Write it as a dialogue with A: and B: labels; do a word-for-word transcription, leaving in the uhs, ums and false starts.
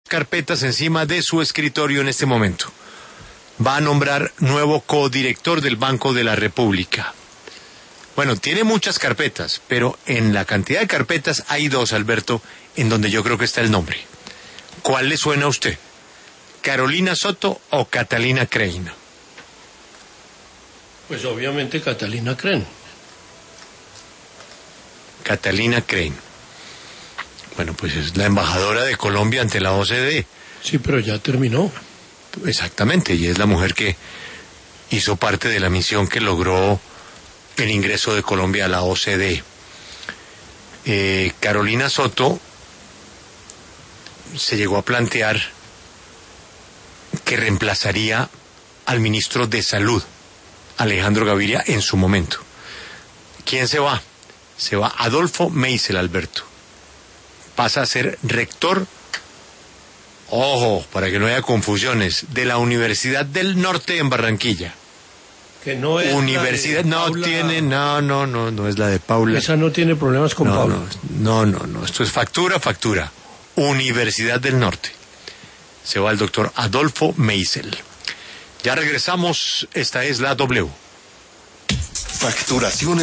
A: carpetas encima de su escritorio en este momento. Va a nombrar nuevo codirector del Banco de la República. Bueno, tiene muchas carpetas, pero en la cantidad de carpetas hay dos, Alberto, en donde yo creo que está el nombre. ¿Cuál le suena a usted? ¿Carolina Soto o Catalina Crane?
B: Pues obviamente Catalina Crane.
A: Catalina Crane. Bueno, pues es la embajadora de Colombia ante la O C D.
B: Sí, pero ya terminó.
A: Exactamente, y es la mujer que hizo parte de la misión que logró el ingreso de Colombia a la O C D. Eh, Carolina Soto se llegó a plantear que reemplazaría al ministro de Salud, Alejandro Gaviria, en su momento. ¿Quién se va? Se va Adolfo Meisel, Alberto. Pasa a ser rector, ojo, para que no haya confusiones, de la Universidad del Norte en Barranquilla.
B: Que no es
A: Universidad, no
B: Paula...
A: tiene, no, no, no, no es la de Paula.
B: Esa no tiene problemas con
A: no,
B: Paula.
A: No, no, no, no, esto es factura, factura. Universidad del Norte. Se va el doctor Adolfo Meisel. Ya regresamos, esta es la W.
C: Facturación